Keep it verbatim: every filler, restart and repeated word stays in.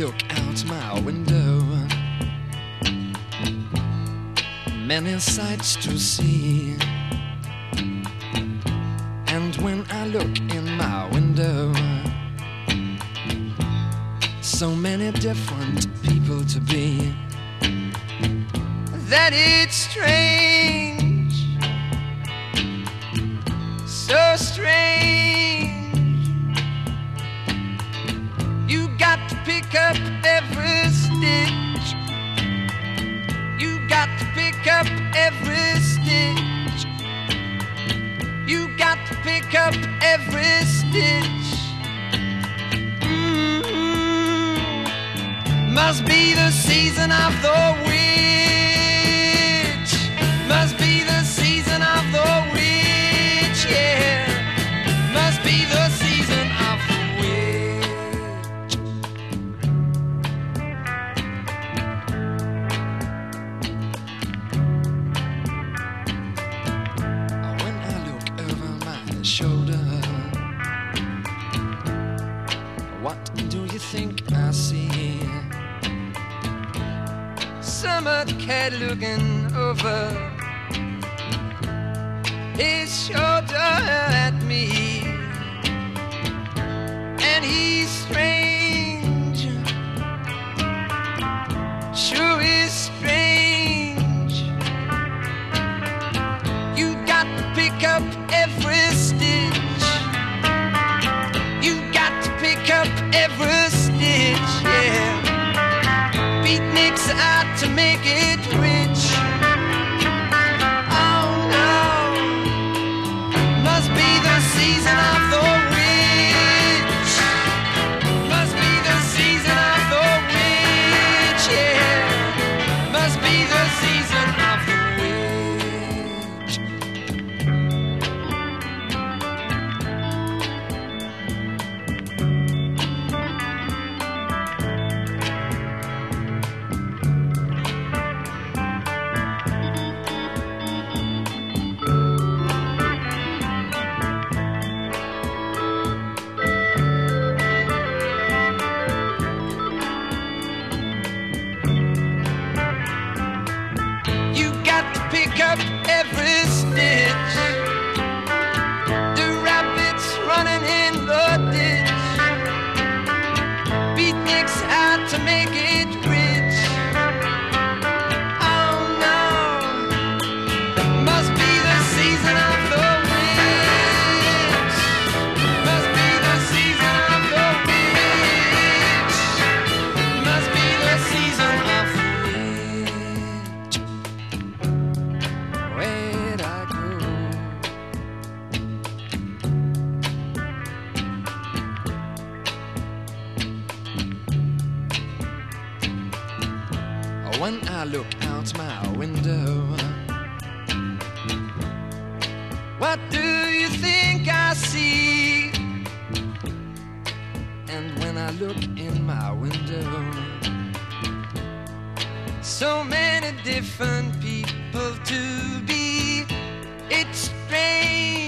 look out my window, many sights to see. And when I look in my window, so many different people to be, that it's strange, so strange. You got to pick up every stitch, you got to pick up every stitch, you got to pick up every stitch. Mm-hmm. Must be the season of the witch, must be the season of the witch, yeah. Must be the season of the witch. When I look over my shoulder, what do you think I see? Summer cat looking over his shoulder at me, and he's strange, sure is strange. You got to pick up every stitch, you got to pick up every stitch, yeah. Beatniks out to make it rich. Oh no, must be the season of the witch, must be the season of the witch, yeah. Must be the season of the witch. Pick up every stitch, the rabbits running in the ditch, beatniks out to make it rich. Oh no, must be the season of the witch, must be the season of the witch, must be the season of the witch. Where'd I go? When I look out my window, what do you think I see? And when I look in my window, so many different people to be. It's strange.